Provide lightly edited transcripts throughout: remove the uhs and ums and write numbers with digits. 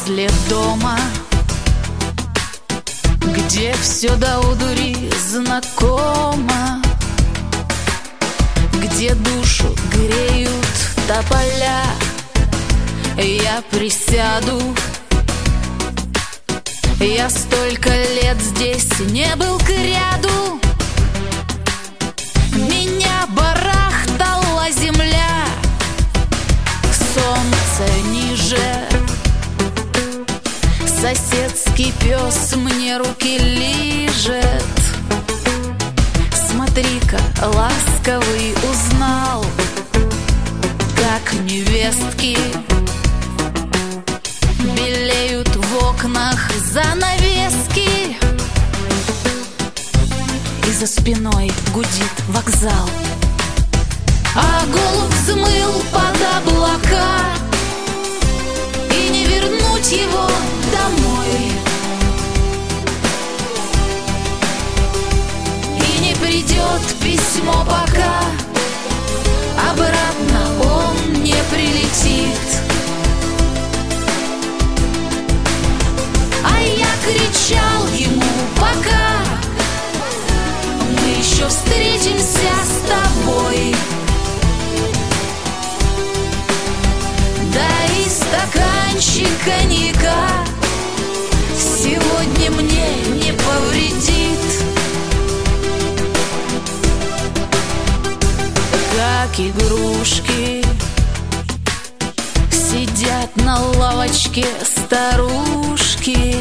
возле дома, где все до одури знакомо, где душу греют тополя, я присяду. Я столько лет здесь не был кряду, меня барахтала земля, солнце ниже. Соседский пес мне руки лижет. Смотри-ка, ласковый узнал, как невестки белеют в окнах занавески, и за спиной гудит вокзал. А голубь взмыл под облака, и не вернуть его домой, и не придет письмо пока, обратно он не прилетит. А я кричал ему: пока, мы еще встретимся с тобой. Да и стаканчик коньяка сегодня мне не повредит. Как игрушки сидят на лавочке старушки,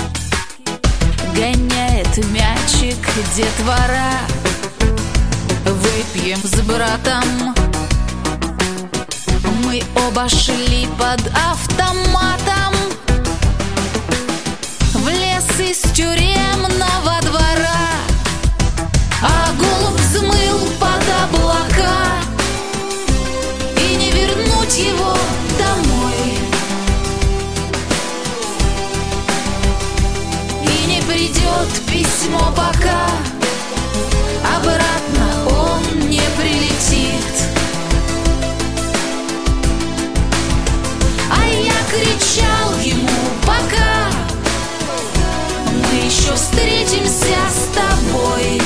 гоняет мячик детвора. Выпьем с братом, мы оба шли под автоматом в лес из тюремного двора. А голубь взмыл под облака, и не вернуть его домой, и не придет письмо пока, обратно он не прилетит. А я кричал ему: пока, мы еще встретимся с тобой.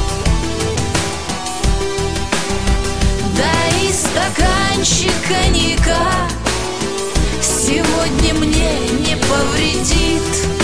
Да и стаканчик коньяка сегодня мне не повредит.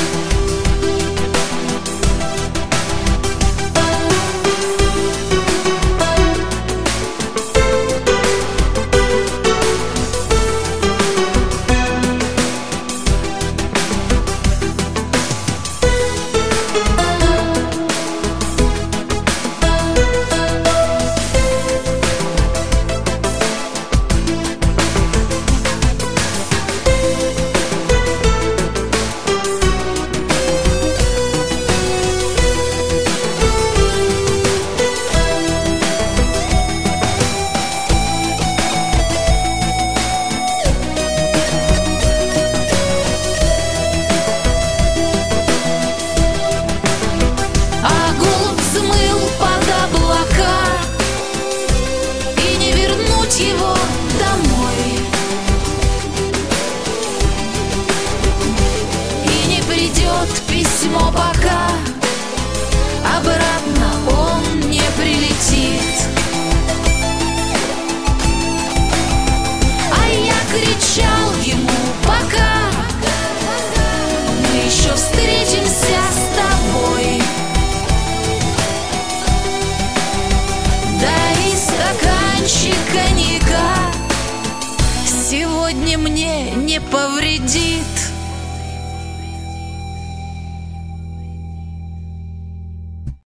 Его домой, и не придет письмо пока, обратно он не прилетит. А я кричал ему: пока, мы еще встретимся с тобой. Да и стаканчик коньяка сегодня мне не повредит.